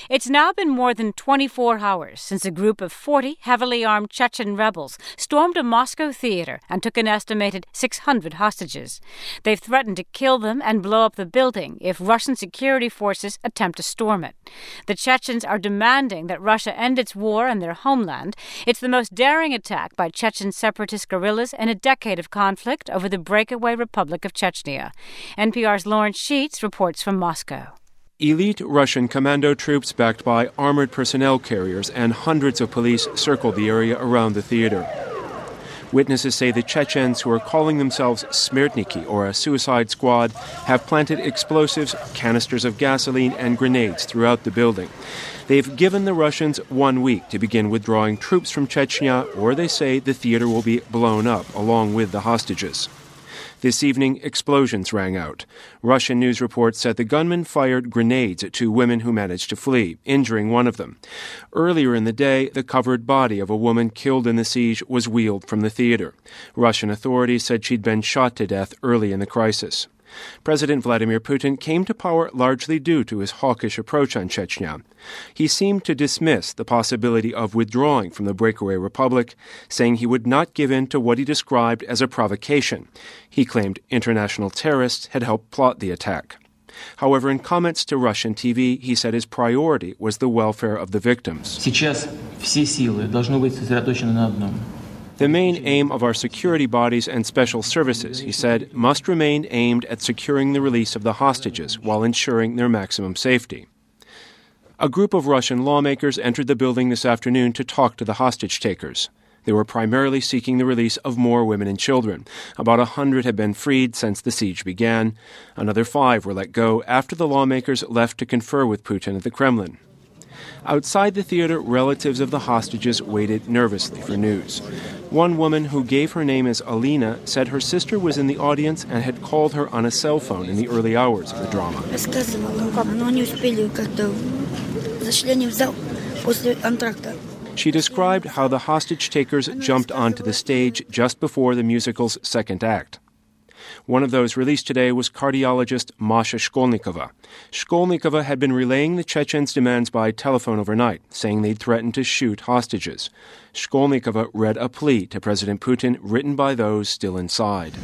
It's now been more than 24 hours since a group of 40 heavily armed Chechen rebels stormed a Moscow theater and took an estimated 600 hostages. They've threatened to kill them and blow up the building if Russian security forces attempt to storm it. The Chechens are demanding that Russia end its war in their homeland. It's the most daring attack by Chechen separatist guerrillas in a decade of conflict over the breakaway Republic of Chechnya. NPR's Lawrence Sheets reports from Moscow. Elite Russian commando troops backed by armored personnel carriers and hundreds of police circled the area around the theater. Witnesses say the Chechens, who are calling themselves Smertniki, or a suicide squad, have planted explosives, canisters of gasoline, and grenades throughout the building. They've given the Russians 1 week to begin withdrawing troops from Chechnya, or they say the theater will be blown up along with the hostages. This evening, explosions rang out. Russian news reports said the gunmen fired grenades at 2 women who managed to flee, injuring one of them. Earlier in the day, the covered body of a woman killed in the siege was wheeled from the theater. Russian authorities said she'd been shot to death early in the crisis. President Vladimir Putin came to power largely due to his hawkish approach on Chechnya. He seemed to dismiss the possibility of withdrawing from the breakaway republic, saying he would not give in to what he described as a provocation. He claimed international terrorists had helped plot the attack. However, in comments to Russian TV, he said his priority was the welfare of the victims. Сейчас все силы должны быть сосредоточены на одном. The main aim of our security bodies and special services, he said, must remain aimed at securing the release of the hostages while ensuring their maximum safety. A group of Russian lawmakers entered the building this afternoon to talk to the hostage takers. They were primarily seeking the release of more women and children. About 100 have been freed since the siege began. Another 5 were let go after the lawmakers left to confer with Putin at the Kremlin. Outside the theater, relatives of the hostages waited nervously for news. One woman, who gave her name as Alina, said her sister was in the audience and had called her on a cell phone in the early hours of the drama. She described how the hostage takers jumped onto the stage just before the musical's second act. One of those released today was cardiologist Masha Shkolnikova. Shkolnikova had been relaying the Chechens' demands by telephone overnight, saying they'd threatened to shoot hostages. Shkolnikova read a plea to President Putin written by those still inside.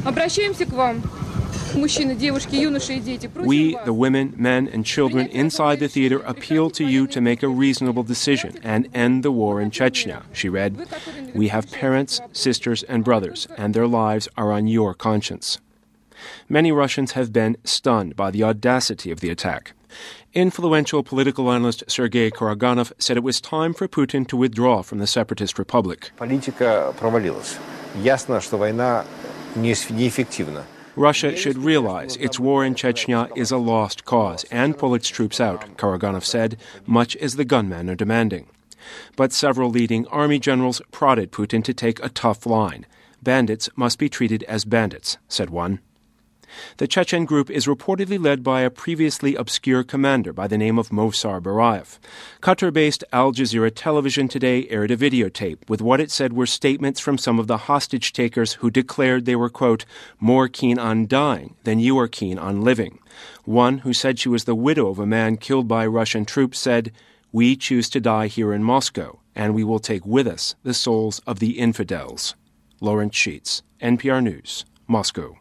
We, the women, men, and children inside the theater, appeal to you to make a reasonable decision and end the war in Chechnya, she read. We have parents, sisters, and brothers, and their lives are on your conscience. Many Russians have been stunned by the audacity of the attack. Influential political analyst Sergei Karaganov said it was time for Putin to withdraw from the separatist republic. Политика провалилась. Ясно, что война неэффективна. Russia should realize its war in Chechnya is a lost cause and pull its troops out, Karaganov said, much as the gunmen are demanding. But several leading army generals prodded Putin to take a tough line. Bandits must be treated as bandits, said one. The Chechen group is reportedly led by a previously obscure commander by the name of Movsar Barayev. Qatar-based Al Jazeera Television today aired a videotape with what it said were statements from some of the hostage takers who declared they were, quote, more keen on dying than you are keen on living. One, who said she was the widow of a man killed by Russian troops, said, we choose to die here in Moscow, and we will take with us the souls of the infidels. Lawrence Sheets, NPR News, Moscow.